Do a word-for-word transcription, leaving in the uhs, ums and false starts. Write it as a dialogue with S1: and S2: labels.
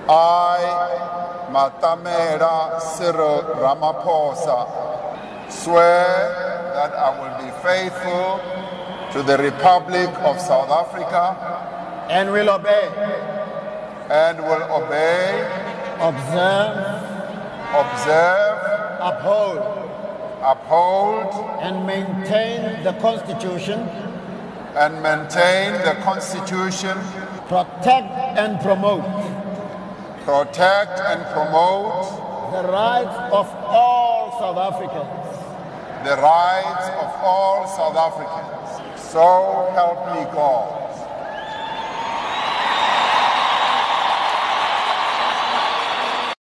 S1: I, Matamela Cyril Ramaphosa, swear that I will be faithful to the Republic of South Africa
S2: and will obey,
S1: and will obey,
S2: observe,
S1: observe,
S2: uphold,
S1: uphold,
S2: and maintain the Constitution,
S1: and maintain the Constitution,
S2: protect and promote
S1: protect and promote
S2: the rights of all South Africans,
S1: the rights of all South Africans. So help me God.